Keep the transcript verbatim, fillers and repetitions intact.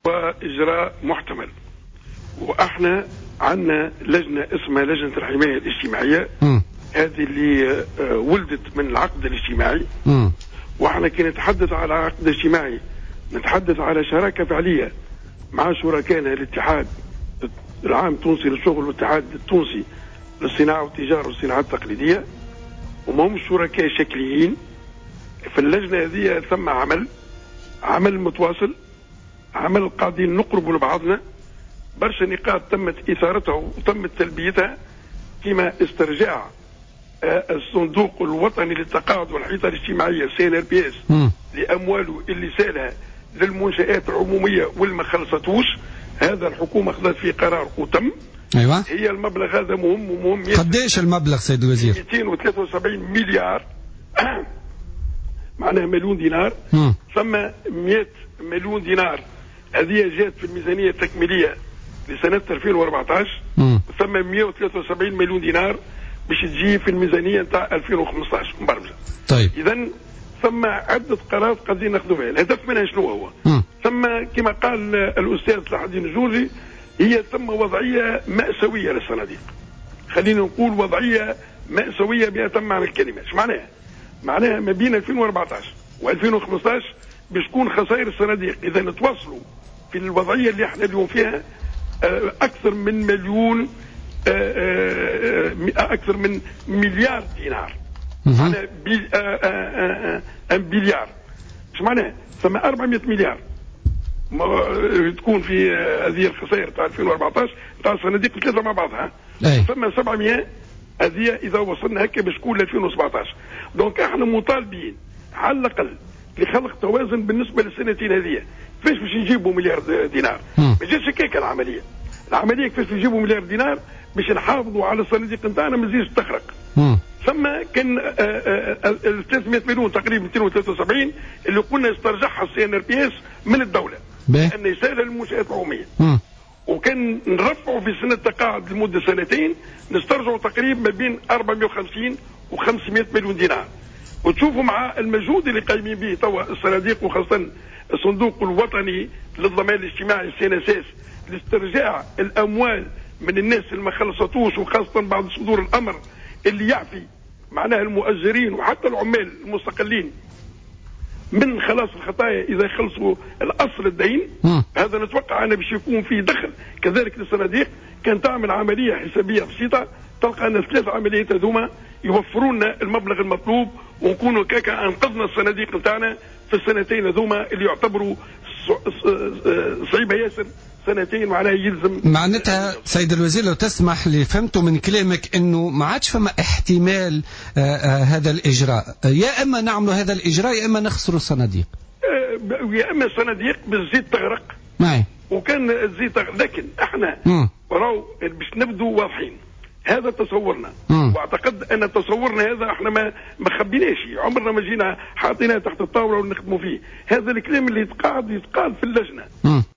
وإجراء محتمل. وإحنا عندنا لجنة اسمها لجنة الحماية الاجتماعية، م. هذه اللي ولدت من العقد الاجتماعي. م. وإحنا كي نتحدث على عقد اجتماعي نتحدث على شراكة فعلية مع شركائنا الاتحاد العام التونسي للشغل والاتحاد التونسي للصناعة والتجارة والصناعات التقليدية، وما هم شركاء شكليين. في اللجنة هذه ثم عمل عمل متواصل، عمل قاعدين نقرب لبعضنا، برشا نقاط تمت إثارتها وتمت تلبيتها، كما استرجاع الصندوق الوطني للتقاعد والحيطة الاجتماعية سي ان ار بي اس لأمواله اللي سالها للمنشآت العمومية واللي ما خلصتوش. هذا الحكومة أخذت فيه قرار وتم. أيوة. هي المبلغ هذا مهم ومهم. قديش المبلغ سيد الوزير؟ مئتين وثلاثة وسبعين مليار معناها مليون دينار. م. ثم مئة مليون دينار هذه جات في الميزانية التكميلية لسنة ألفين وأربعة عشر. م. ثم مئة وثلاثة وسبعين مليون دينار باش تجي في الميزانية نتاع ألفين وخمسة عشر مبرمجة. طيب. إذا ثم عدة قرارات قاعدين ناخذوا فيها. الهدف منها شنو هو؟ م. ثم كما قال الأستاذ صلاح الدين الجورجي هي ثم وضعية مأساوية للصناديق. خلينا نقول وضعية مأساوية بأتم معنى الكلمة. ايش معناها؟ معناها ما بين ألفين وأربعة عشر وألفين وخمسة عشر باش تكون خسائر الصناديق إذا نتواصلوا في الوضعية اللي احنا اليوم فيها أكثر من مليون أكثر من مليار دينار. معناها بليار. ايش معناها؟ ثم أربعمئة مليار تكون في هذه الخسائر تاع ألفين وأربعة عشر تاع الصناديق الثلاثة مع بعضها. ثم سبعمئة هذه إذا وصلنا هكا باش تكون ألفين وسبعة عشر. دونك احنا مطالبين على الأقل لخلق توازن بالنسبة للسنتين هذه. كيفاش باش نجيبوا مليار دينار؟ ما جاتش هكاك العملية. العملية كيفاش نجيبوا مليار دينار باش نحافظوا على الصناديق نتاعنا ما تزيدش تخرق. ثم كان ثلاثمئة مليون تقريبا مئتين وثلاثة وسبعين اللي قلنا استرجعها السي ان ار بي اس من الدولة لأن يسال المنشآت العمومية. وكان نرفعوا في سنة التقاعد لمدة سنتين نسترجعوا تقريبا ما بين أربعمئة وخمسين وخمسمئة مليون دينار. وتشوفوا مع المجهود اللي قايمين به توا الصناديق وخاصة الصندوق الوطني للضمان الاجتماعي سي ان اس اس لاسترجاع الأموال من الناس اللي ما خلصتوش، وخاصة بعد صدور الأمر اللي يعفي معناها المؤجرين وحتى العمال المستقلين من خلاص الخطايا إذا خلصوا الأصل الدين. م. هذا نتوقع أنه باش يكون فيه دخل كذلك للصناديق. كان تعمل عملية حسابية بسيطة تلقى أن الثلاث عمليات هذوما يوفروا لنا المبلغ المطلوب ونكونوا كاكا أنقذنا الصناديق نتاعنا في السنتين هذوما اللي يعتبروا صعيبة ياسر. سنتين معناها يلزم. معناتها سيد الوزير لو تسمح لي فهمت من كلامك انه ما عادش فما احتمال آآ آآ هذا الاجراء، يا اما نعملوا هذا الاجراء يا اما نخسروا الصناديق. يا اما الصناديق بالزيت تغرق. معي. وكان الزيت تغرق. لكن احنا راهو باش نبدو واضحين. هذا تصورنا. م. واعتقد ان تصورنا هذا احنا ما ما خبيناش، عمرنا ما جينا حاطيناه تحت الطاوله ونخدموا فيه. هذا الكلام اللي يتقاعد يتقال في اللجنه. م.